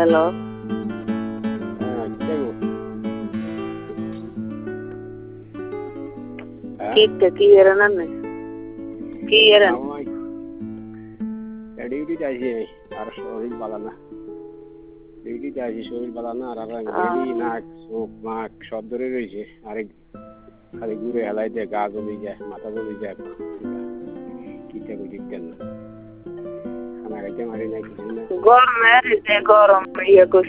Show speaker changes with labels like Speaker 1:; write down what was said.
Speaker 1: hello কি এরা না কি এরা
Speaker 2: ডিউটি যাইছি আর শরীর ভালো না ডিউটি যাইছি শরীর ভালো না আর নাক চোখ নাক সব ধরে রয়েছে আরেক খালি ঘুরে হেলাই দিয়ে গা জ্বলি যায় মাথা জ্বলি যায় কিটা করে দিতেন না খানা খাইতে মারি নাই কিছু না
Speaker 1: গরম গরম ইয়ে